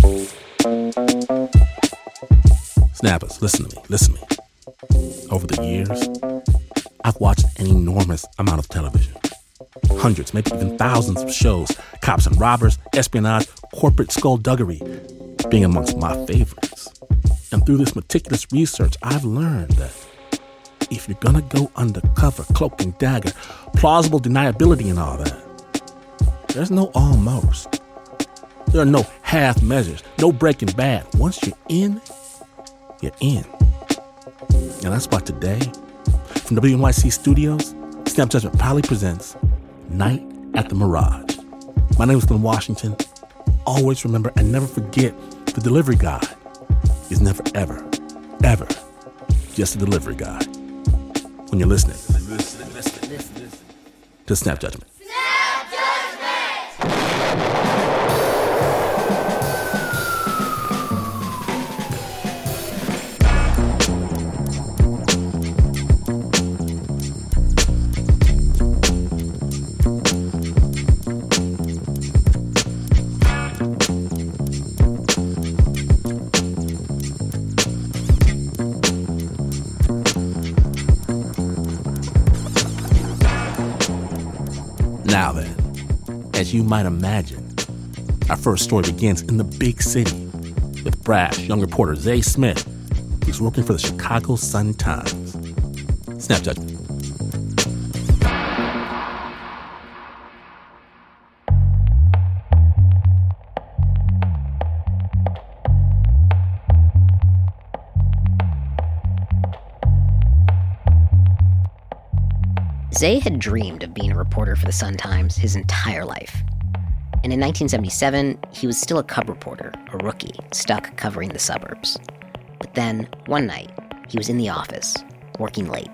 Snappers, listen to me. Over the years, I've watched an enormous amount of television. Hundreds, maybe even thousands of shows, cops and robbers, espionage, corporate skullduggery being amongst my favorites. And through this meticulous research, I've learned that if you're gonna go undercover, cloak and dagger, plausible deniability and all that, there's no almost. There are no half measures, no Breaking Bad. Once you're in, you're in. And that's why today, from WNYC Studios, Snap Judgment proudly presents Night at the Mirage. My name is Glenn Washington. Always remember and never forget, the delivery guy is never, ever, ever just a delivery guy. When you're listening to Snap Judgment. Snap Judgment! Now then, as you might imagine, our first story begins in the big city with brash young reporter Zay Smith, who's working for the Chicago Sun-Times. Snap Judgment. Zay had dreamed of being a reporter for the Sun-Times his entire life. And in 1977, he was still a cub reporter, a rookie, stuck covering the suburbs. But then, one night, he was in the office, working late.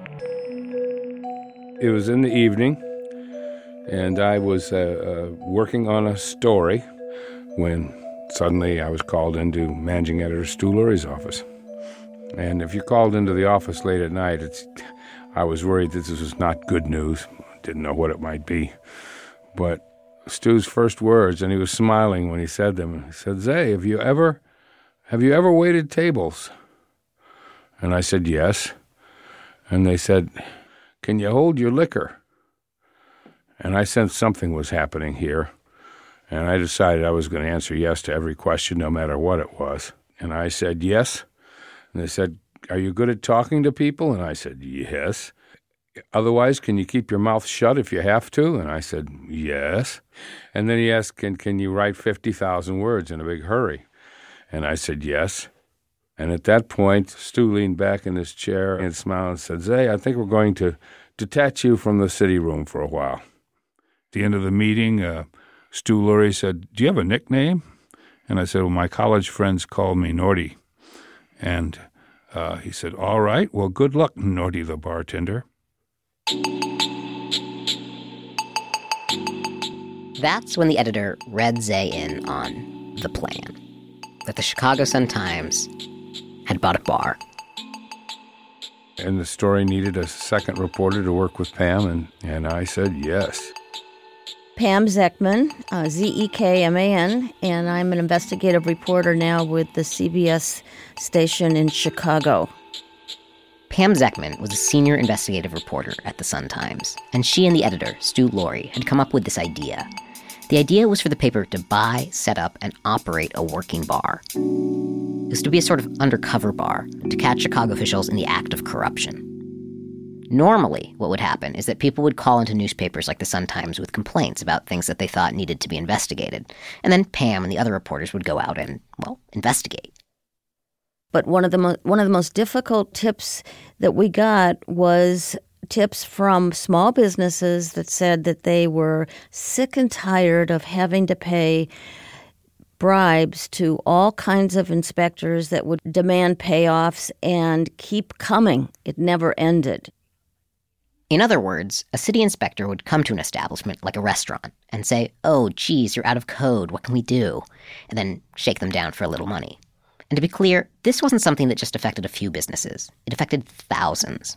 It was in the evening, and I was working on a story when suddenly I was called into managing editor Stu Lurie's office. And if you're called into the office late at night, I was worried that this was not good news. Didn't know what it might be. But Stu's first words, and he was smiling when he said them, he said, "Zay, have you ever waited tables?" And I said, "Yes." And they said, "Can you hold your liquor?" And I sensed something was happening here. And I decided I was going to answer yes to every question, no matter what it was. And I said, "Yes." And they said, "Are you good at talking to people?" And I said, "Yes." "Otherwise, can you keep your mouth shut if you have to?" And I said, "Yes." And then he asked, can you write 50,000 words in a big hurry? And I said, "Yes." And at that point, Stu leaned back in his chair and smiled and said, "Zay, I think we're going to detach you from the city room for a while." At the end of the meeting, Stu Lurie said, "Do you have a nickname?" And I said, "Well, my college friends call me Norty." And he said, "All right, well, good luck, Norty the bartender." That's when the editor read Zay in on the plan, that the Chicago Sun-Times had bought a bar. And the story needed a second reporter to work with Pam, and I said yes. Pam Zekman, Zekman, and I'm an investigative reporter now with the CBS station in Chicago. Pam Zekman was a senior investigative reporter at the Sun-Times, and she and the editor, Stu Lurie, had come up with this idea. The idea was for the paper to buy, set up, and operate a working bar. It was to be a sort of undercover bar to catch Chicago officials in the act of corruption. Normally, what would happen is that people would call into newspapers like the Sun-Times with complaints about things that they thought needed to be investigated, and then Pam and the other reporters would go out and, investigate. But one of the most difficult tips that we got was tips from small businesses that said that they were sick and tired of having to pay bribes to all kinds of inspectors that would demand payoffs and keep coming. It never ended. In other words, a city inspector would come to an establishment like a restaurant and say, "Oh, geez, you're out of code. What can we do?" And then shake them down for a little money. And to be clear, this wasn't something that just affected a few businesses. It affected thousands.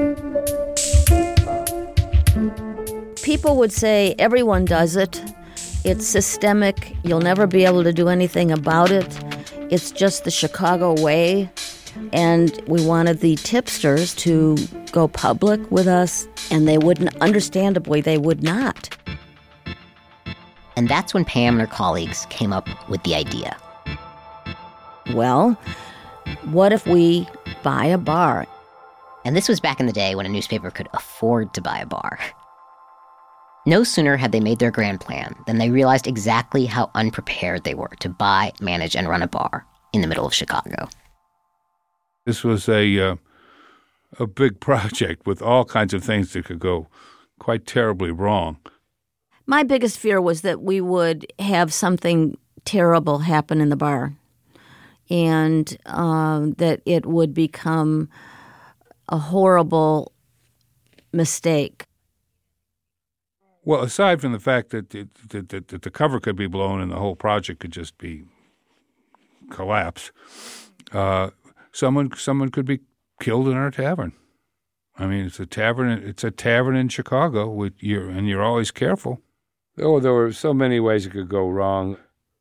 People would say everyone does it, It's systemic. You'll never be able to do anything about it. It's just the Chicago way. And we wanted the tipsters to go public with us, and they wouldn't, understandably, they would not. And that's when Pam and her colleagues came up with the idea. Well, what if we buy a bar? And this was back in the day when a newspaper could afford to buy a bar. No sooner had they made their grand plan than they realized exactly how unprepared they were to buy, manage, and run a bar in the middle of Chicago. This was a big project with all kinds of things that could go quite terribly wrong. My biggest fear was that we would have something terrible happen in the bar, and that it would become a horrible mistake. Well, aside from the fact that the cover could be blown and the whole project could just be collapse, someone could be killed in our tavern. I mean, it's a tavern in Chicago, and you're always careful. Oh, there were so many ways it could go wrong.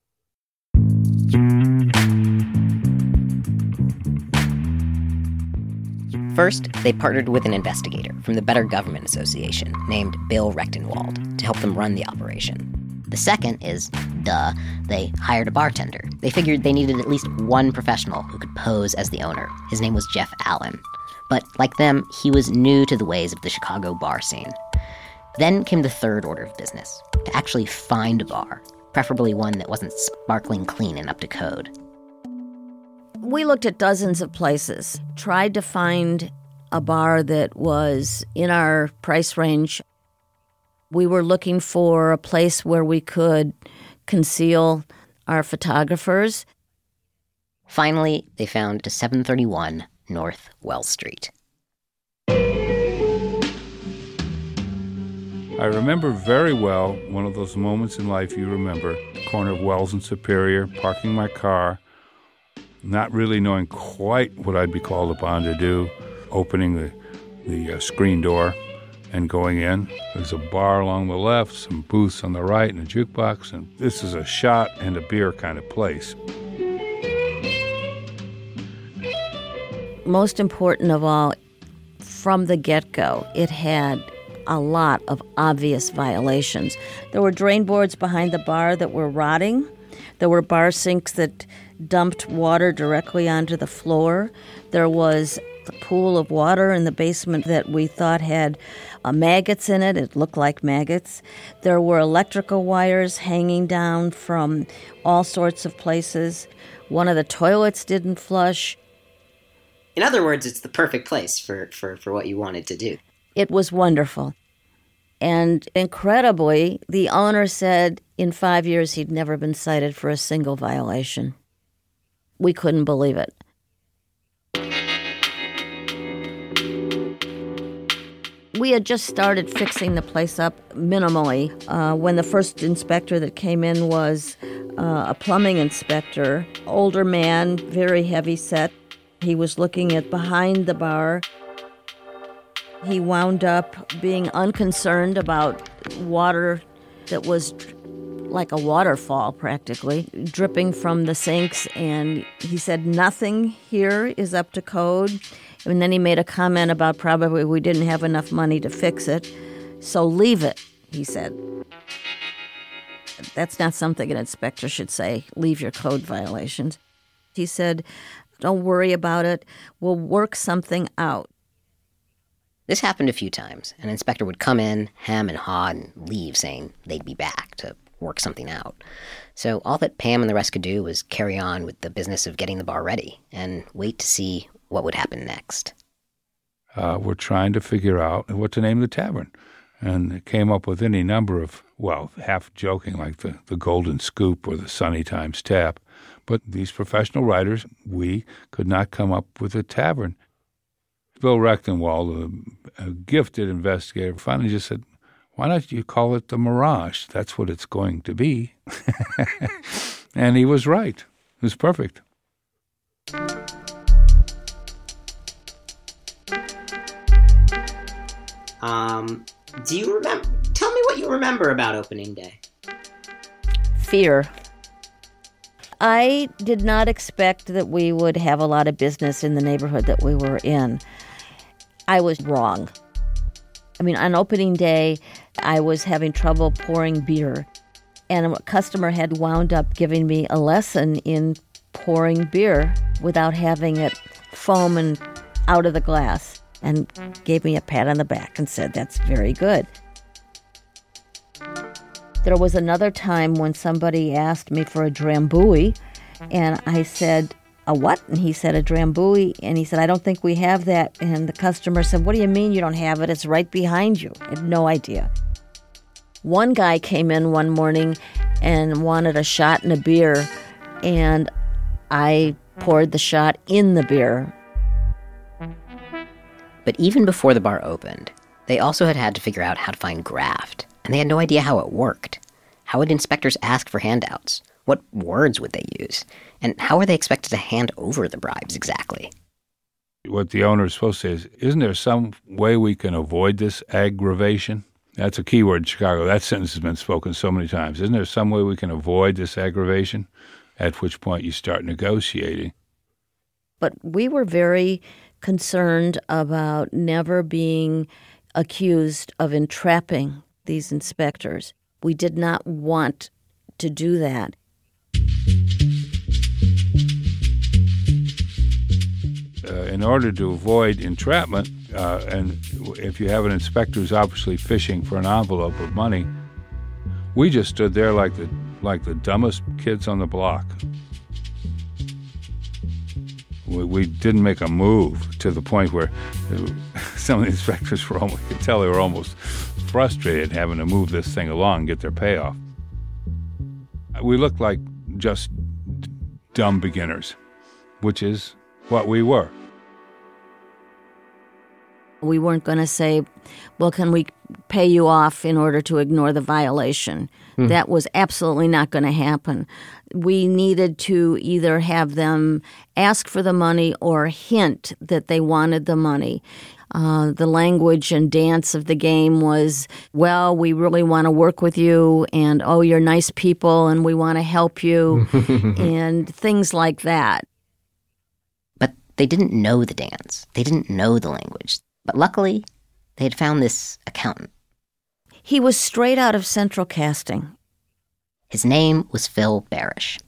First, they partnered with an investigator from the Better Government Association named Bill Rechtenwald to help them run the operation. The second is, they hired a bartender. They figured they needed at least one professional who could pose as the owner. His name was Jeff Allen. But like them, he was new to the ways of the Chicago bar scene. Then came the third order of business, to actually find a bar, preferably one that wasn't sparkling clean and up to code. We looked at dozens of places, tried to find a bar that was in our price range. We were looking for a place where we could conceal our photographers. Finally, they found 731 North Wells Street. I remember very well one of those moments in life you remember, corner of Wells and Superior, parking my car, not really knowing quite what I'd be called upon to do, opening the screen door and going in. There's a bar along the left, some booths on the right, and a jukebox, and this is a shot and a beer kind of place. Most important of all, from the get-go, it had a lot of obvious violations. There were drain boards behind the bar that were rotting. There were bar sinks that dumped water directly onto the floor. There was a pool of water in the basement that we thought had maggots in it. It looked like maggots. There were electrical wires hanging down from all sorts of places. One of the toilets didn't flush. In other words, it's the perfect place for what you wanted to do. It was wonderful. And incredibly, the owner said in 5 years he'd never been cited for a single violation. We couldn't believe it. We had just started fixing the place up minimally when the first inspector that came in was a plumbing inspector, older man, very heavy set. He was looking at behind the bar. He wound up being unconcerned about water that was like a waterfall practically, dripping from the sinks, and he said nothing here is up to code. And then he made a comment about probably we didn't have enough money to fix it, so leave it, he said. That's not something an inspector should say, leave your code violations. He said, don't worry about it, we'll work something out. This happened a few times. An inspector would come in, hem and haw, and leave saying they'd be back to work something out. So all that Pam and the rest could do was carry on with the business of getting the bar ready and wait to see what would happen next. We're trying to figure out what to name the tavern. And came up with any number of, well, half joking, like the Golden Scoop or the Sunny Times Tap. But these professional writers, we could not come up with a tavern. Bill Rechtenwald, a gifted investigator, finally just said, why don't you call it the Mirage? That's what it's going to be. And he was right. It was perfect. Do you remember? Tell me what you remember about opening day. fear. I did not expect that we would have a lot of business in the neighborhood that we were in. I was wrong. I mean, on opening day, I was having trouble pouring beer, and a customer had wound up giving me a lesson in pouring beer without having it foam and out of the glass, and gave me a pat on the back and said, "That's very good." There was another time when somebody asked me for a drambuie, and I said, "A what?" And he said, "A drambuie." And he said, "I don't think we have that." And the customer said, "What do you mean you don't have it? It's right behind you." I had no idea. One guy came in one morning and wanted a shot and a beer, and I poured the shot in the beer. But even before the bar opened, they also had to figure out how to find graft, and they had no idea how it worked. How would inspectors ask for handouts? What words would they use? And how were they expected to hand over the bribes exactly? What the owner is supposed to say is, isn't there some way we can avoid this aggravation? That's a key word in Chicago. That sentence has been spoken so many times. Isn't there some way we can avoid this aggravation? At which point you start negotiating. But we were very concerned about never being accused of entrapping these inspectors. We did not want to do that. In order to avoid entrapment, and if you have an inspector who's obviously fishing for an envelope of money, we just stood there like the dumbest kids on the block. We didn't make a move, to the point where some of the inspectors could tell they were almost frustrated having to move this thing along and get their payoff. We looked like just dumb beginners, which is what we were. We weren't going to say, "Well, can we pay you off in order to ignore the violation?" That was absolutely not going to happen. We needed to either have them ask for the money or hint that they wanted the money. The language and dance of the game was, "Well, we really want to work with you," and "Oh, you're nice people and we want to help you," and things like that. But they didn't know the dance. They didn't know the language. But luckily, they had found this accountant. He was straight out of Central Casting. His name was Phil Barish.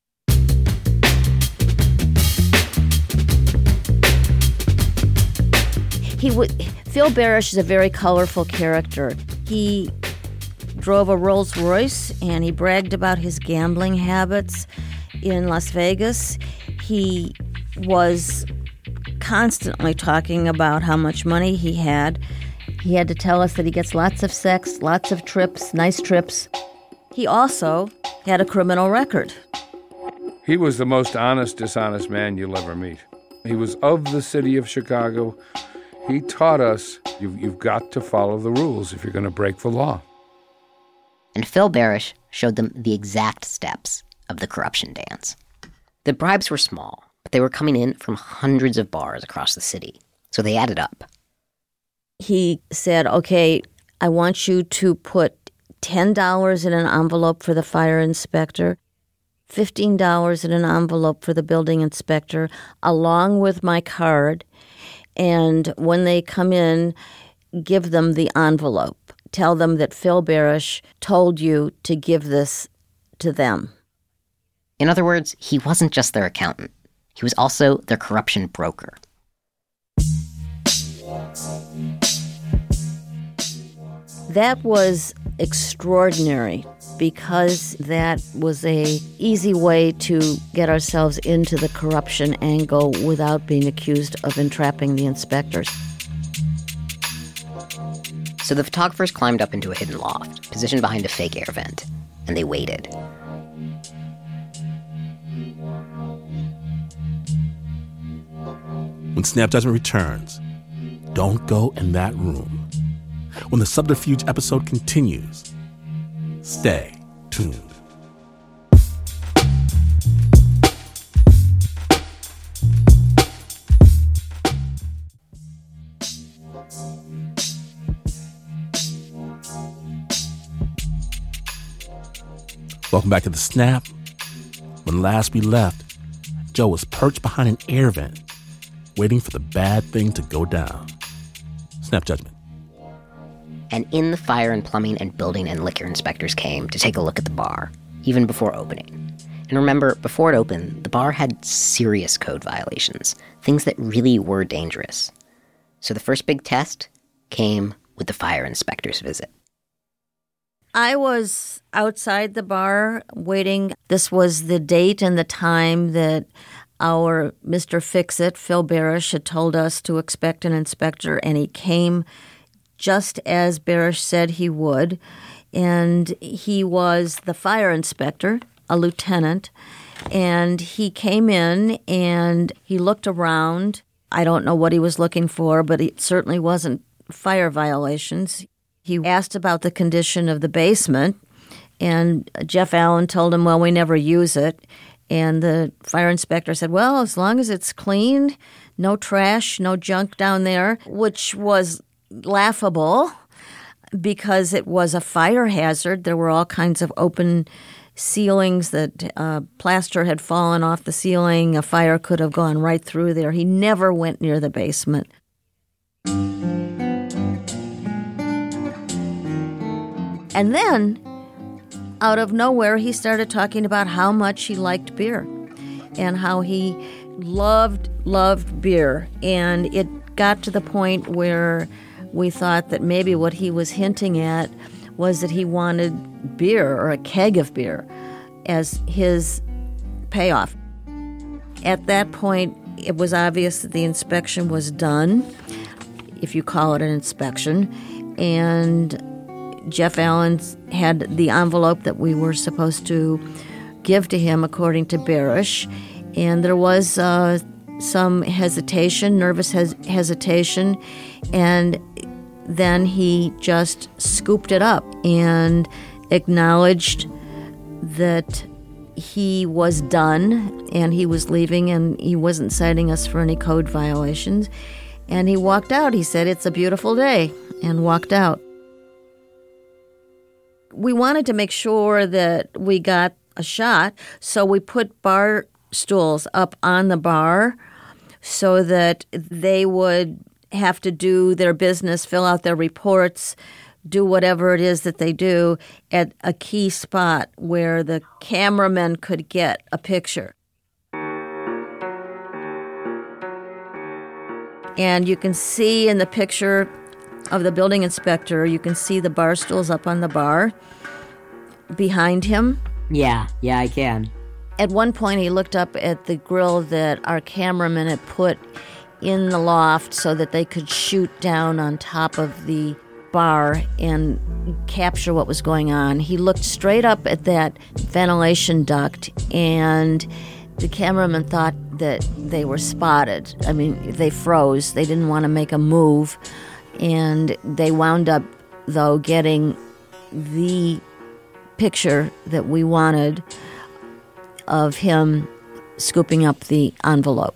Phil Barish is a very colorful character. He drove a Rolls Royce, and he bragged about his gambling habits in Las Vegas. He was constantly talking about how much money he had. He had to tell us that he gets lots of sex, lots of trips, nice trips. He also had a criminal record. He was the most honest, dishonest man you'll ever meet. He was of the city of Chicago. He taught us you've got to follow the rules if you're going to break the law. And Phil Barish showed them the exact steps of the corruption dance. The bribes were small, but they were coming in from hundreds of bars across the city, so they added up. He said, "Okay, I want you to put $10 in an envelope for the fire inspector, $15 in an envelope for the building inspector, along with my card. And when they come in, give them the envelope. Tell them that Phil Barish told you to give this to them." In other words, he wasn't just their accountant. He was also their corruption broker. That was extraordinary because that was a easy way to get ourselves into the corruption angle without being accused of entrapping the inspectors. So the photographers climbed up into a hidden loft, positioned behind a fake air vent, and they waited. When Snap Judgment returns, don't go in that room. When the subterfuge episode continues, stay tuned. Welcome back to The Snap. When last we left, Joe was perched behind an air vent, waiting for the bad thing to go down. Snap judgment. And in the fire and plumbing and building and liquor inspectors came to take a look at the bar, even before opening. And remember, before it opened, the bar had serious code violations, things that really were dangerous. So the first big test came with the fire inspector's visit. I was outside the bar waiting. This was the date and the time that our Mr. Fix-It, Phil Barish, had told us to expect an inspector, and he came just as Barish said he would. And he was the fire inspector, a lieutenant, and he came in and he looked around. I don't know what he was looking for, but it certainly wasn't fire violations. He asked about the condition of the basement, and Jeff Allen told him, well, we never use it. And the fire inspector said, well, as long as it's cleaned, no trash, no junk down there, which was laughable because it was a fire hazard. There were all kinds of open ceilings that plaster had fallen off the ceiling. A fire could have gone right through there. He never went near the basement. And then, out of nowhere, he started talking about how much he liked beer and how he loved beer. And it got to the point where we thought that maybe what he was hinting at was that he wanted beer or a keg of beer as his payoff. At that point, it was obvious that the inspection was done, if you call it an inspection, and Jeff Allen had the envelope that we were supposed to give to him according to Barish, and there was some hesitation, nervous hesitation, and then he just scooped it up and acknowledged that he was done and he was leaving and he wasn't citing us for any code violations. And he walked out. He said, "It's a beautiful day," and walked out. We wanted to make sure that we got a shot, so we put bar stools up on the bar so that they would have to do their business, fill out their reports, do whatever it is that they do at a key spot where the cameraman could get a picture. And you can see in the picture of the building inspector, you can see the bar stools up on the bar behind him. Yeah, I can. At one point, he looked up at the grill that our cameraman had put in the loft so that they could shoot down on top of the bar and capture what was going on. He looked straight up at that ventilation duct, and the cameraman thought that they were spotted. I mean, they froze. They didn't want to make a move. And they wound up, though, getting the picture that we wanted of him scooping up the envelope.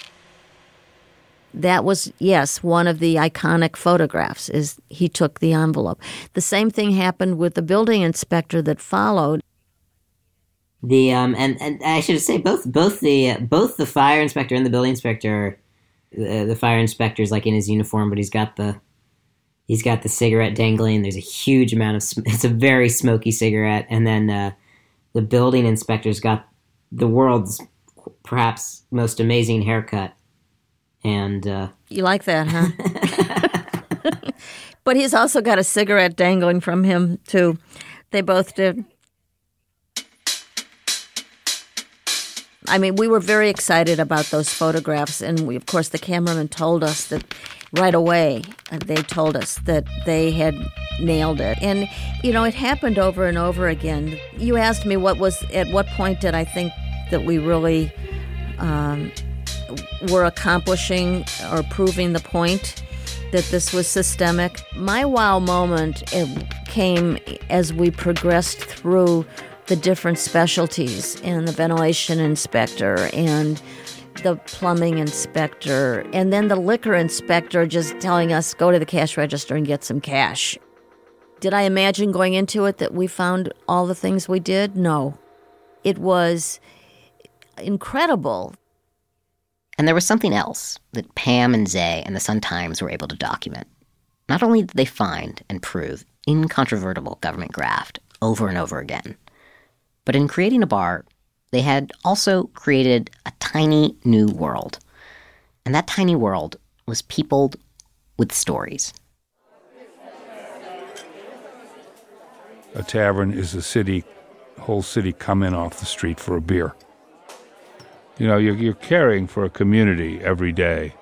That was, yes, one of the iconic photographs, is he took the envelope. The same thing happened with the building inspector that followed. The and I should say both the fire inspector and the building inspector, the fire inspector's like in his uniform, but he's got the cigarette dangling. There's a huge amount of it's a very smoky cigarette, and then the building inspector's got the world's perhaps most amazing haircut. And you like that, huh? But he's also got a cigarette dangling from him too. They both did. I mean, we were very excited about those photographs, and of course, the cameraman told us that right away. They told us that they had nailed it, and it happened over and over again. You asked me at what point did I think that we really were accomplishing or proving the point that this was systemic. My wow moment came as we progressed through the different specialties, and the ventilation inspector and the plumbing inspector, and then the liquor inspector just telling us, go to the cash register and get some cash. Did I imagine going into it that we found all the things we did? No. It was incredible. And there was something else that Pam and Zay and the Sun-Times were able to document. Not only did they find and prove incontrovertible government graft over and over again, but in creating a bar, they had also created a tiny new world. And that tiny world was peopled with stories. A tavern is a whole city come in off the street for a beer. You know, you're caring for a community every day.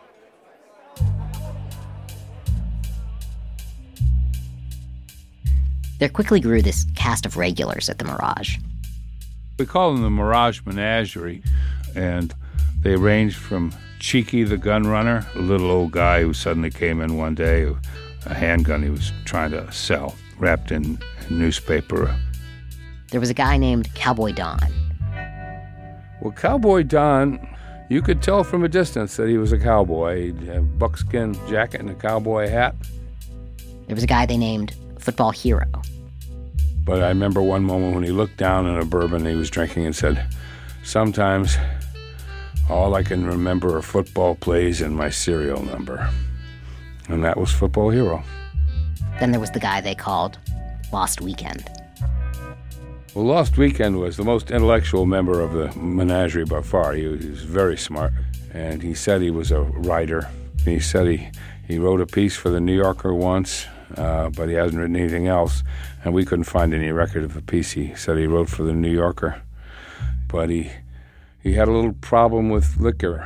There quickly grew this cast of regulars at the Mirage. We call them the Mirage Menagerie, and they ranged from Cheeky the gun runner, a little old guy who suddenly came in one day, a handgun he was trying to sell, wrapped in newspaper. There was a guy named Cowboy Don. Well, Cowboy Don, you could tell from a distance that he was a cowboy. He'd have a buckskin jacket and a cowboy hat. There was a guy they named Football Hero. But I remember one moment when he looked down in a bourbon he was drinking and said, "Sometimes all I can remember are football plays and my serial number." And that was Football Hero. Then there was the guy they called Lost Weekend. Well, Lost Weekend was the most intellectual member of the menagerie by far. He was very smart, and he said he was a writer. He said he wrote a piece for the New Yorker once, but he hasn't written anything else, and we couldn't find any record of the piece he said he wrote for the New Yorker. But he had a little problem with liquor.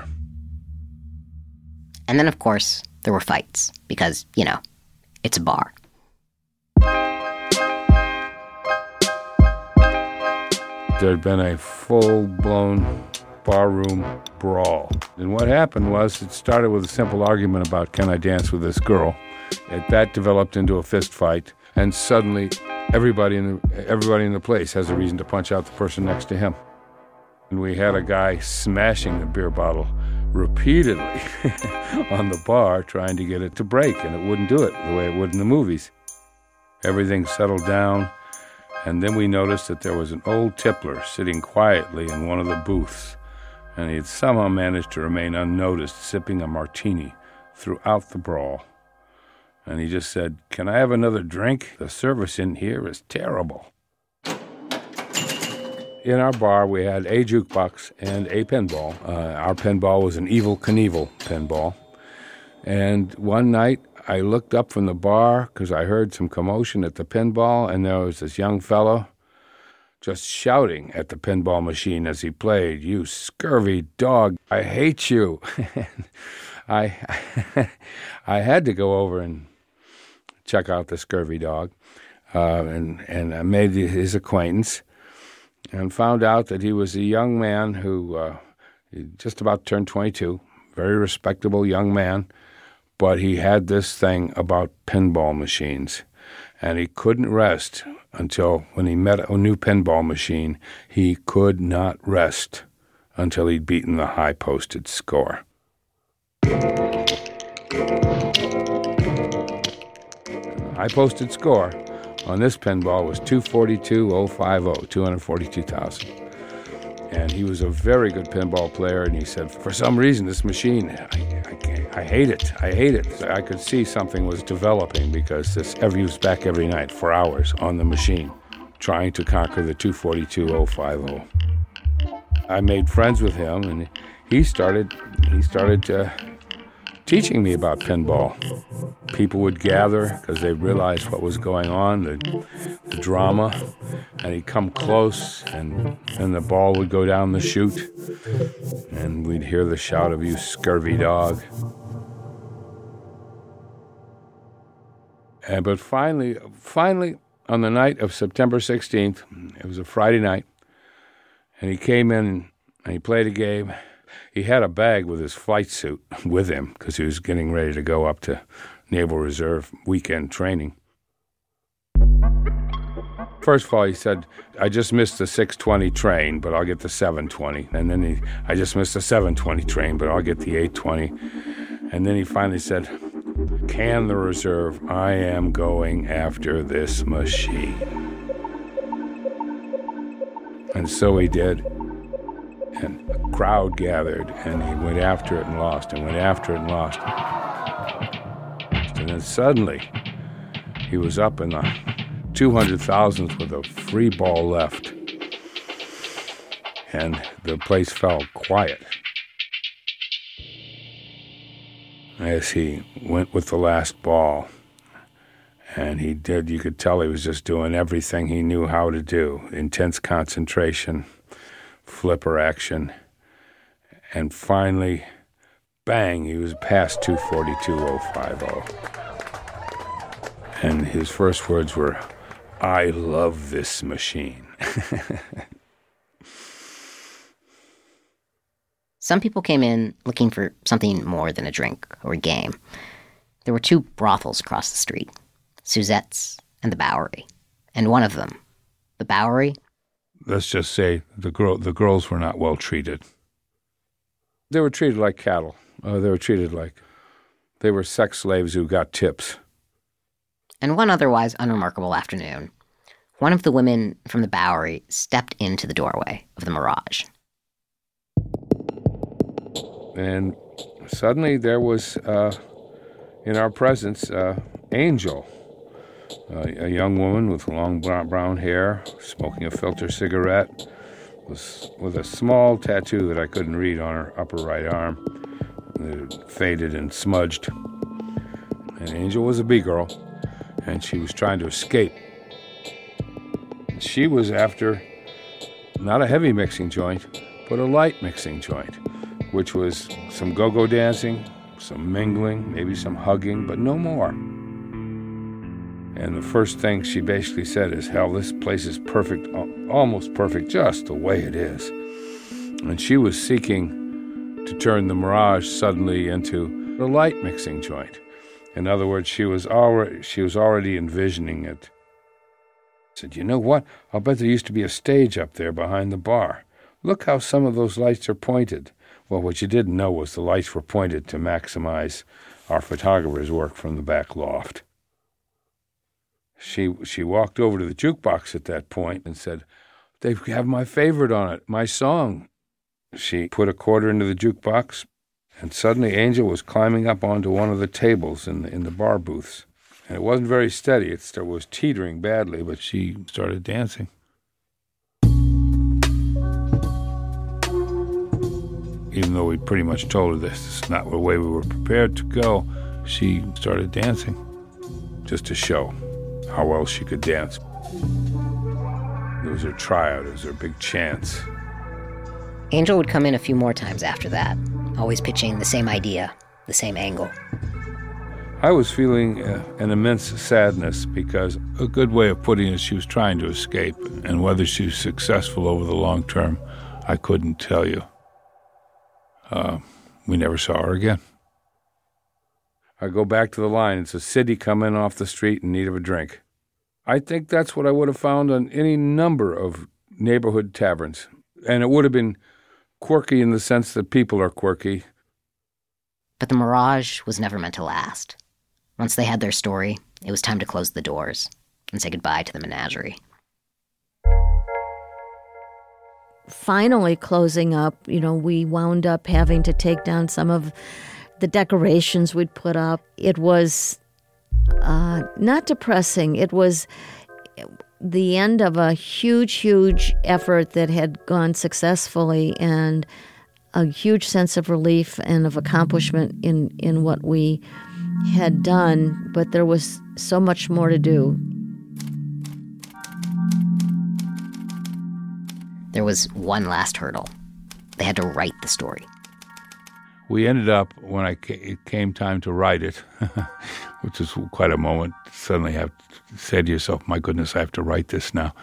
And then, of course, there were fights, because, you know, it's a bar. There'd been a full-blown barroom brawl. And what happened was it started with a simple argument about, can I dance with this girl? That developed into a fist fight, and suddenly everybody in the place has a reason to punch out the person next to him. And we had a guy smashing the beer bottle repeatedly on the bar, trying to get it to break, and it wouldn't do it the way it would in the movies. Everything settled down, and then we noticed that there was an old tippler sitting quietly in one of the booths, and he had somehow managed to remain unnoticed, sipping a martini throughout the brawl. And he just said, "Can I have another drink? The service in here is terrible." In our bar, we had a jukebox and a pinball. Our pinball was an Evel Knievel pinball. And one night, I looked up from the bar because I heard some commotion at the pinball, and there was this young fellow just shouting at the pinball machine as he played, "You scurvy dog, I hate you." I had to go over and check out the scurvy dog, and I made his acquaintance and found out that he was a young man who just about turned 22, very respectable young man, but he had this thing about pinball machines, and he couldn't rest until when he met a new pinball machine, he could not rest until he'd beaten the high-posted score. High-posted score on this pinball was 242,050, 242,000. And he was a very good pinball player, and he said, for some reason, this machine, I hate it. I hate it. I could see something was developing because he was back every night for hours on the machine, trying to conquer the 242,050. I made friends with him, and he started teaching me about pinball. People would gather because they realized what was going on, the drama, and he'd come close, and the ball would go down the chute, and we'd hear the shout of, "You scurvy dog." But finally, on the night of September 16th, it was a Friday night, and he came in and he played a game. He had a bag with his flight suit with him because he was getting ready to go up to Naval Reserve weekend training. First of all, he said, "I just missed the 6:20 train, but I'll get the 7:20. And then I just missed the 7:20 train, but I'll get the 8:20. And then he finally said, Can the reserve, I am going after this machine. And so he did. And a crowd gathered, and he went after it and lost, and went after it and lost. And then suddenly, he was up in the 200,000th with a free ball left. And the place fell quiet as he went with the last ball. And he did, you could tell he was just doing everything he knew how to do. Intense concentration, flipper action. And finally, bang, he was past 242.050. And his first words were, "I love this machine." Some people came in looking for something more than a drink or a game. There were 2 brothels across the street, Suzette's and the Bowery. And one of them, the Bowery... Let's just say the girls were not well treated. They were treated like cattle. They were treated like they were sex slaves who got tips. And one otherwise unremarkable afternoon, one of the women from the Bowery stepped into the doorway of the Mirage. And suddenly there was, in our presence, Angel, a young woman with long brown hair, smoking a filter cigarette, with a small tattoo that I couldn't read on her upper right arm, faded and smudged. And Angel was a B-girl, and she was trying to escape. She was after not a heavy mixing joint, but a light mixing joint, which was some go-go dancing, some mingling, maybe some hugging, but no more. And the first thing she basically said is, "Hell, this place is perfect, almost perfect, just the way it is." And she was seeking to turn the Mirage suddenly into a light mixing joint. In other words, she was already envisioning it. I said, "You know what? I'll bet there used to be a stage up there behind the bar. Look how some of those lights are pointed." Well, what you didn't know was the lights were pointed to maximize our photographer's work from the back loft. She walked over to the jukebox at that point and said, "They have my favorite on it, my song." She put a quarter into the jukebox, and suddenly Angel was climbing up onto one of the tables in the bar booths. And it wasn't very steady. It was teetering badly, but she started dancing. Even though we pretty much told her this is not the way we were prepared to go, she started dancing just to show how well she could dance. It was her tryout. It was her big chance. Angel would come in a few more times after that, always pitching the same idea, the same angle. I was feeling an immense sadness because a good way of putting it, she was trying to escape, and whether she was successful over the long term, I couldn't tell you. We never saw her again. I go back to the line. It's a city coming off the street in need of a drink. I think that's what I would have found on any number of neighborhood taverns. And it would have been quirky in the sense that people are quirky. But the Mirage was never meant to last. Once they had their story, it was time to close the doors and say goodbye to the menagerie. Finally closing up, we wound up having to take down some of the decorations we'd put up. It was not depressing. It was the end of a huge, huge effort that had gone successfully, and a huge sense of relief and of accomplishment in what we had done. But there was so much more to do. There was one last hurdle. They had to write the story. We ended up, when it came time to write it, which was quite a moment, suddenly have to say to yourself, my goodness, I have to write this now.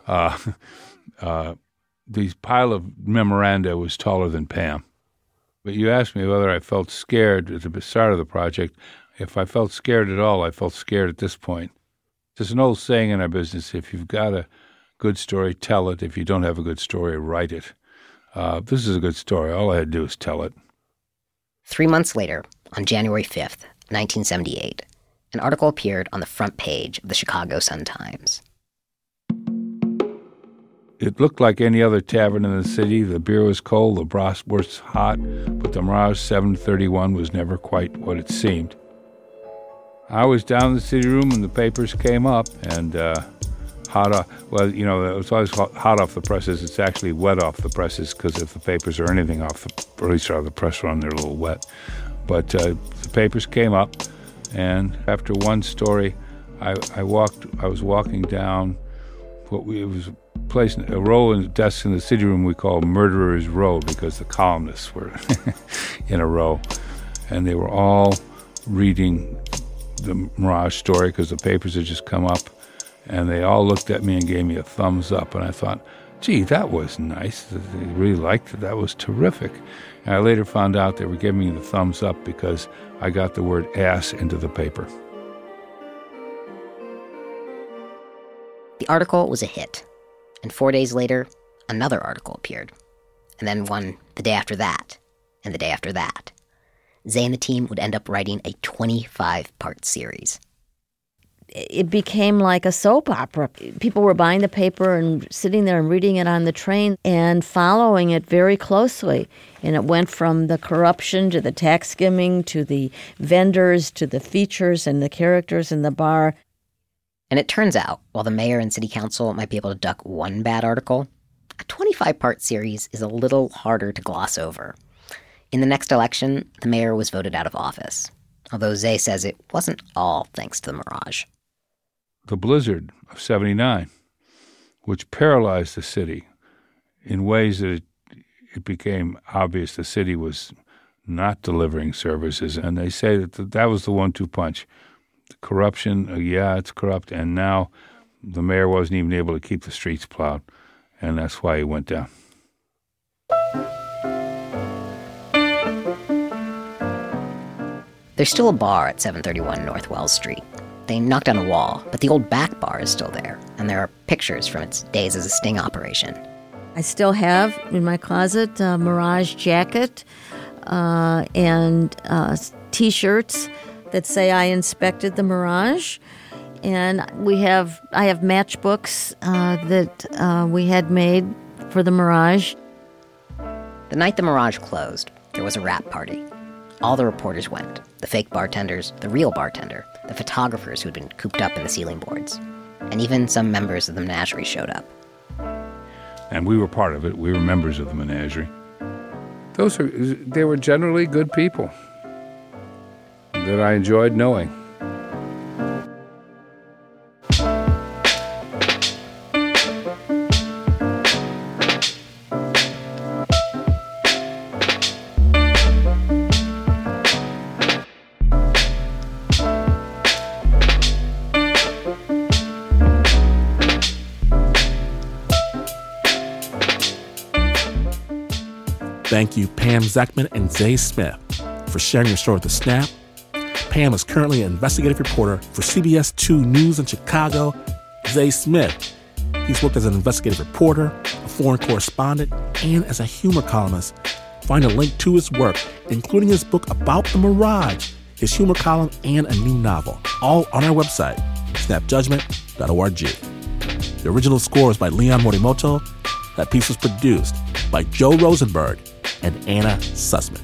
The pile of memoranda was taller than Pam. But you asked me whether I felt scared at the start of the project. If I felt scared at all, I felt scared at this point. There's an old saying in our business, if you've got a good story, tell it. If you don't have a good story, write it. This is a good story. All I had to do is tell it. 3 months later, on January 5th, 1978, an article appeared on the front page of the Chicago Sun-Times. It looked like any other tavern in the city. The beer was cold, the bratwurst hot, but the Mirage 731 was never quite what it seemed. I was down in the city room and the papers came up, and hot off, well, you know, it was always hot off the presses. It's actually wet off the presses, because if the papers are anything off the, or at least out of the press run, they're a little wet. But the papers came up, and after one story, I was walking down it was a row in desks in the city room we call Murderer's Row, because the columnists were in a row, and they were all reading the Mirage story because the papers had just come up, and they all looked at me and gave me a thumbs up, and I thought, gee, that was nice. They really liked it. That was terrific. And I later found out they were giving me the thumbs up because I got the word ass into the paper. The article was a hit, and 4 days later, another article appeared, and then one the day after that, and the day after that. Zay and the team would end up writing a 25-part series. It became like a soap opera. People were buying the paper and sitting there and reading it on the train and following it very closely. And it went from the corruption to the tax skimming to the vendors to the features and the characters in the bar. And it turns out, while the mayor and city council might be able to duck one bad article, a 25-part series is a little harder to gloss over. In the next election, the mayor was voted out of office, although Zay says it wasn't all thanks to the Mirage. The blizzard of '79, which paralyzed the city in ways that it became obvious the city was not delivering services, and they say that was the 1-2 punch. The corruption, yeah, it's corrupt, and now the mayor wasn't even able to keep the streets plowed, and that's why he went down. There's still a bar at 731 North Wells Street. They knocked down a wall, but the old back bar is still there, and there are pictures from its days as a sting operation. I still have in my closet a Mirage jacket and T-shirts that say I inspected the Mirage. And I have matchbooks that we had made for the Mirage. The night the Mirage closed, there was a wrap party. All the reporters went, the fake bartenders, the real bartender, the photographers who had been cooped up in the ceiling boards, and even some members of the menagerie showed up. And we were part of it. We were members of the menagerie. They were generally good people that I enjoyed knowing. Thank you, Pam Zekman and Zay Smith, for sharing your story with The Snap. Pam is currently an investigative reporter for CBS 2 News in Chicago. Zay Smith, he's worked as an investigative reporter, a foreign correspondent, and as a humor columnist. Find a link to his work, including his book about the Mirage, his humor column, and a new novel, all on our website, snapjudgment.org. The original score is by Leon Morimoto. That piece was produced by Joe Rosenberg and Anna Sussman.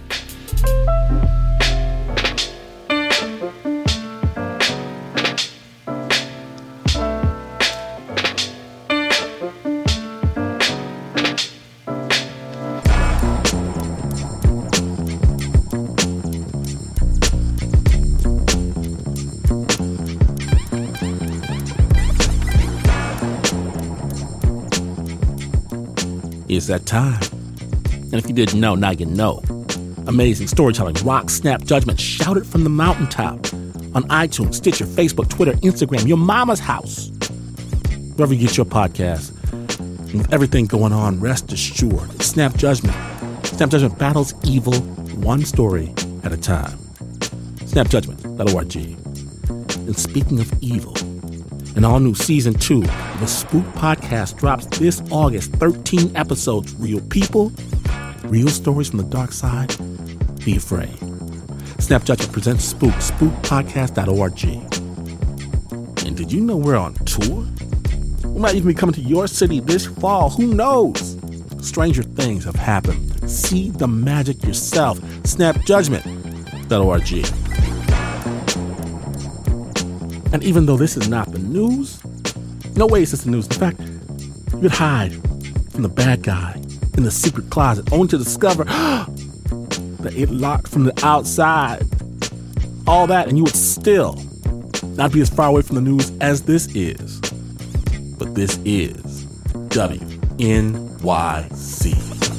It's that time. And if you didn't know, now you know. Amazing storytelling rocks Snap Judgment. Shout it from the mountaintop. On iTunes, Stitcher, Facebook, Twitter, Instagram, your mama's house. Wherever you get your podcast. And with everything going on, rest assured, Snap Judgment. Snap Judgment battles evil one story at a time. Snapjudgment.org. And speaking of evil, an all-new Season 2 of the Spook Podcast drops this August. 13 episodes. Real people, real stories from the dark side. Be afraid. Snap Judgment presents Spook, spookpodcast.org. And did you know we're on tour? We might even be coming to your city this fall. Who knows? Stranger things have happened. See the magic yourself. Snapjudgment.org. And even though this is not the news, no way is this the news. In fact, you could hide from the bad guy in the secret closet only to discover that it locked from the outside. All that, and you would still not be as far away from the news as this is. But this is WNYC.